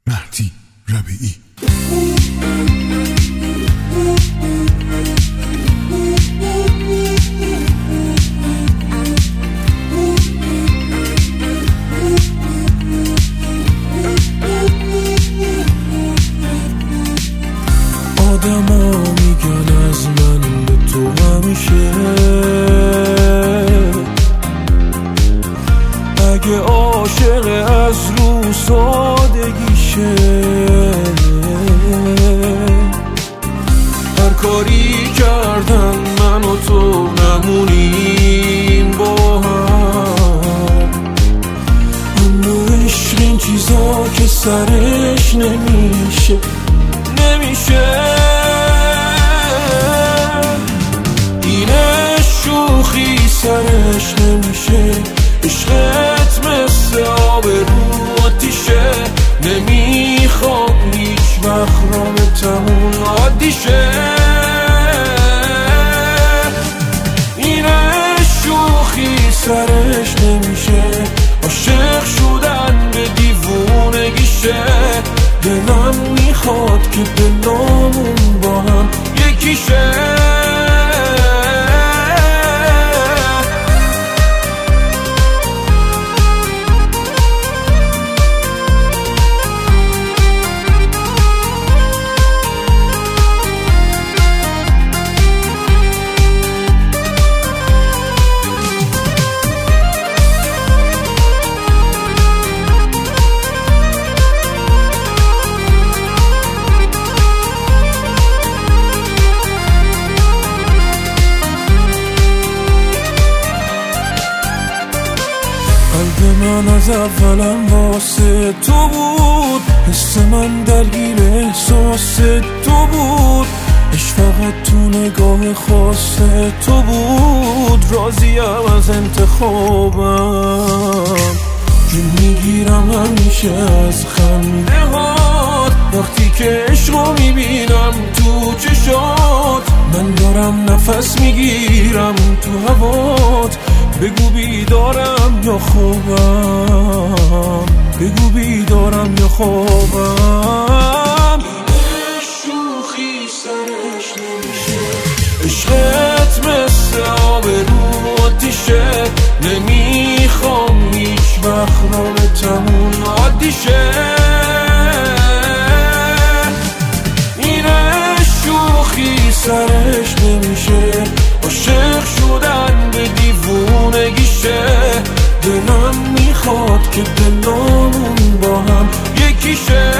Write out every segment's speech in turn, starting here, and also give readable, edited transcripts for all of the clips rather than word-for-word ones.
مهدی ربیعی. آدما میگن از من به تو همیشه، اگه عاشق از رو سادگیشه، هر کاری کردن من و تو نمونیم با هم، اما عشق این چیزا که سرش نمیشه اینه شوخی سرش نمیشه. عشقت مثل آب رو آتیشه، نمیخوام هیچ وقت رابطمون عادی شه. اینه شوخی سرش نمیشه، عاشق شدن به دیوونگیشه. دلم میخواد که دلامون با هم یکیشه. قلب من از اولم واسه تو بود، حس من درگیر احساس تو بود، عشق فقط تو نگاه خاص تو بود. راضیم از انتخابم، جون میگیرم همیشه از خنده هات، وقتی که عشقو میبینم تو چشات. من دارم نفس میگیرم تو هوات، بگو بیدارم یا خوابم، بگو بیدارم یا خوابم. اینه شوخی سرش نمیشه، عشقت مثل آب رو آتیشه، نمیخوام هیچ وقت رابطمون عادی شه. اینه شوخی سرش نمیشه، عاشق شدن به دیوونگیشه. دلم میخواد که دلامون با هم یکیشه.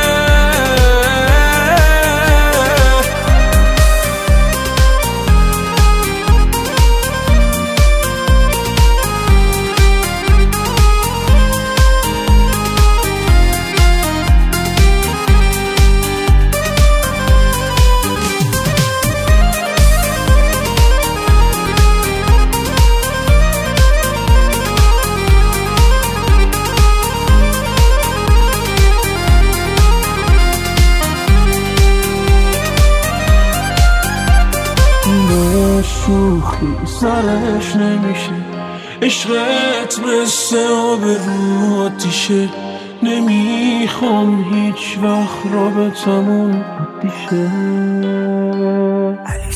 شوخی سرش نمیشه، عشقت مثل آب رو آتیشه، نمیخوام هیچ وقت رابطمون عادی شه.